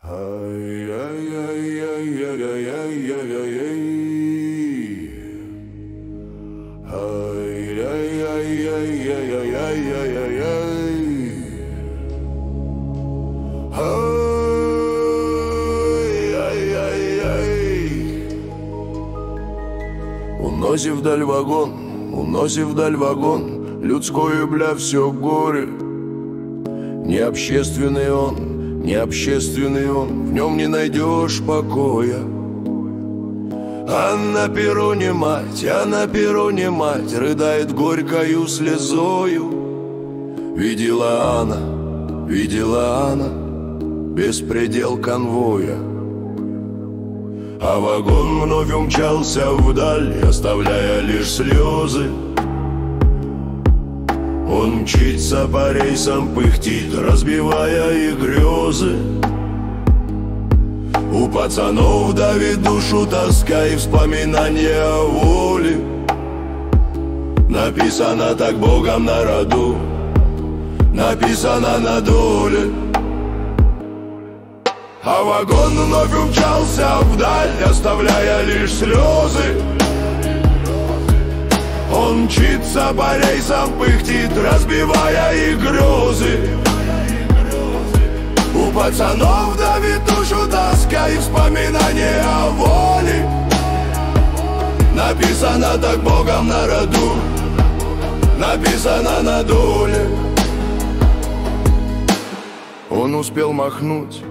Уносив вдаль вагон, людское, бля, все горе. Не общественный он, в нем не найдешь покоя. А на перроне мать рыдает горькою слезою. Видела она беспредел конвоя. А вагон вновь умчался вдаль, оставляя лишь слезы. Он мчится по рейсам, пыхтит, разбивая их грезы. У пацанов давит душу тоска и вспоминания о воле. Написано так Богом на роду, написано на доле. А вагон вновь умчался вдаль, оставляя лишь слезы. Он мчится по рейсам, пыхтит, разбивая их грезы. У пацанов давит душу тоска и вспоминания о воле. Написано так Богом на роду, написано на доле. Он успел махнуть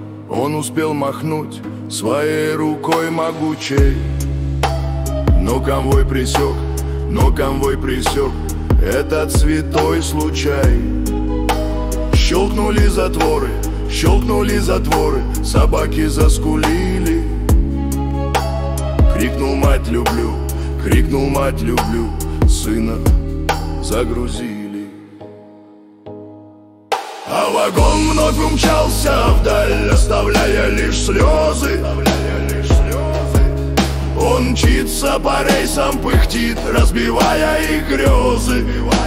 своей рукой могучей. Но конвой пресек этот святой случай. Щелкнули затворы, собаки заскулили. Крикнул мать люблю, сына загрузили. А вагон вновь умчался вдаль, оставляя лишь слезы. Он мчится по рейсам, пыхтит, разбивая их грезы.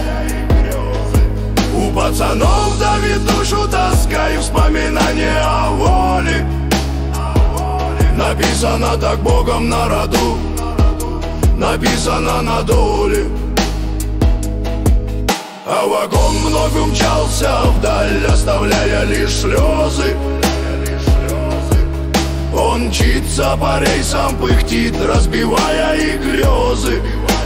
У пацанов давит душу тоска и вспоминания о воле. Написано так Богом на роду, написано на доле. А вагон вновь умчался вдаль, оставляя лишь слезы. Он мчится по рейсам, пыхтит, разбивая их грезы.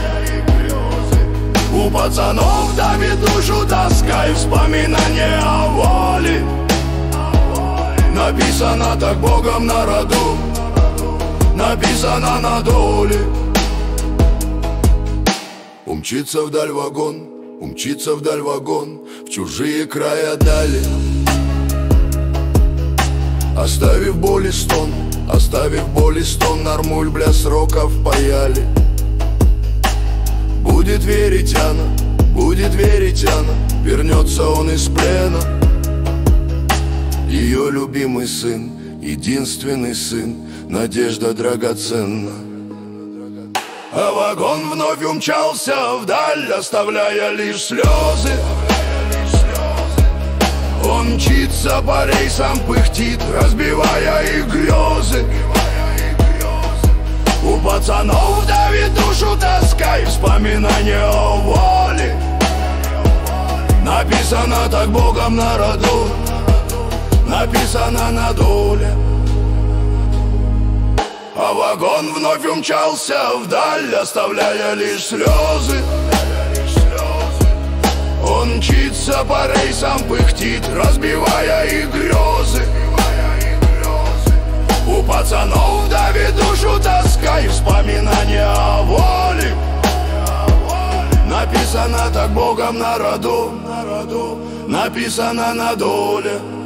У пацанов давит душу тоска и вспоминания о воле. Написано так Богом на роду, написано на доле. Умчится вдаль вагон, в чужие края дали. Оставив боли стон, нормуль, бля, сроков паяли. Будет верить она, вернется он из плена. Ее любимый сын, единственный сын, надежда драгоценна. А вагон вновь умчался вдаль, оставляя лишь слезы. Он мчится по рейсам, пыхтит, разбивая их грезы. У пацанов давит душу тоска и вспоминания о воле. Написано так Богом на роду, написано на доле. А вагон вновь умчался вдаль, оставляя лишь слезы. Он мчится по рейсам, пыхтит, разбивая их грезы. У пацанов давит душу тоска и вспоминания о воле. Написано так Богом на роду, написано на доле.